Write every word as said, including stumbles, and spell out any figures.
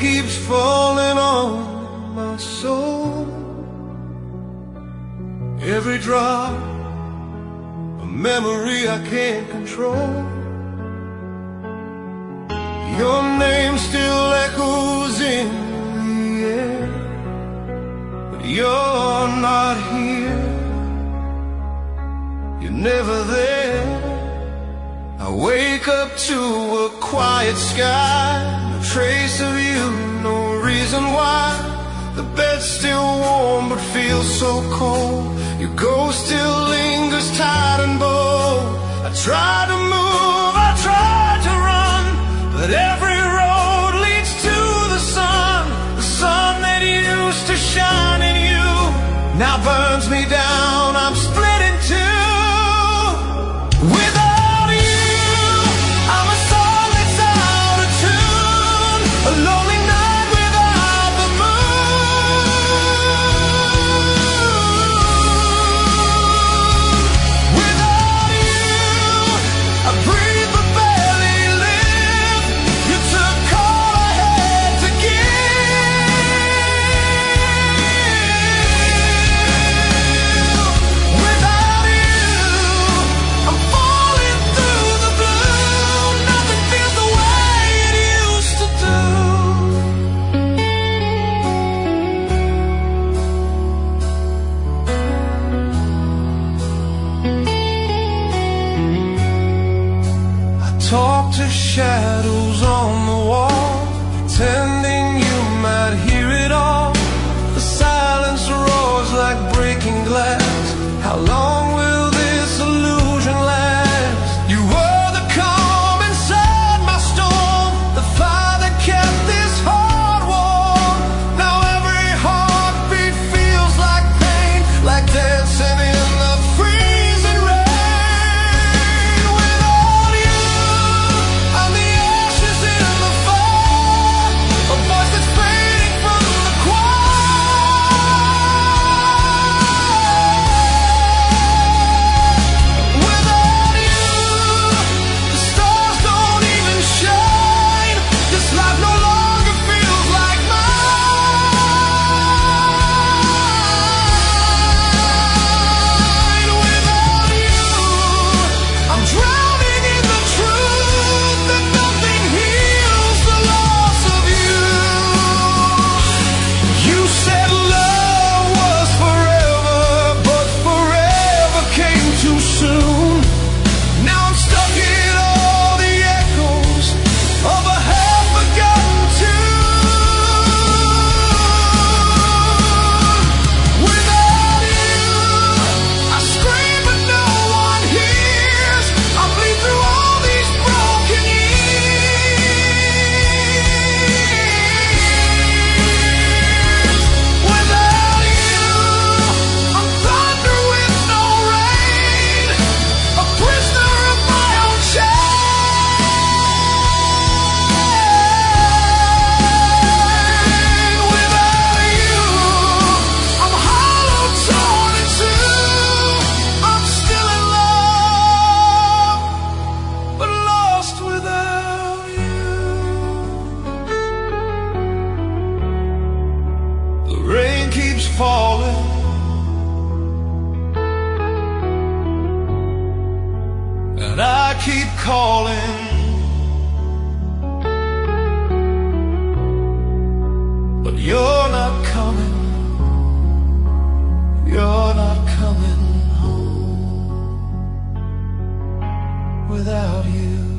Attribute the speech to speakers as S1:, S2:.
S1: keeps falling on my soul. Every drop, a memory I can't control. Your name still echoes in the air, but you're not here. You're never there. I wake up to a quiet sky, no trace of you, no reason why. The bed's still warm but feels so cold. Your ghost still lingers tight and bold. I try to move, I try to run, but every road leads to the sun. The sun that used to shine in you now burns me down. I'm split in two. Without you, I'm a song that's out of tune, a lonely night without the moon. Without you, I breathe but barely live. You took all I had to give. Without you, I'm falling through the blue. Nothing feels the way it used to do. I talk to shadows on the wall, pretending you might hear it all. The silence roars like breaking glass. How long will this illusion last? You were the calm inside my storm, the fire that kept this heart warm. Now every heartbeat feels like pain, like dancing in the freezing rain. Without you, I'm the ashes in the fire, a voice that's fading from the choir. Without you, the stars don't even shine. This life no longer feels like mine. Without you, I'm drowning in the truth that nothing heals the loss of you. You said love was forever, but forever came too soon. Now I'm stuck in all the echoes of a half-forgotten tune. Without you, I scream but no one hears. I bleed through all these broken years. Without you, I'm thunder with no rain, a prisoner of my own chain. Without you, I'm hollow, torn in two. I'm still in love, but lost without you. The rain keeps falling, and I keep calling, but you're not coming. You're not coming home without you.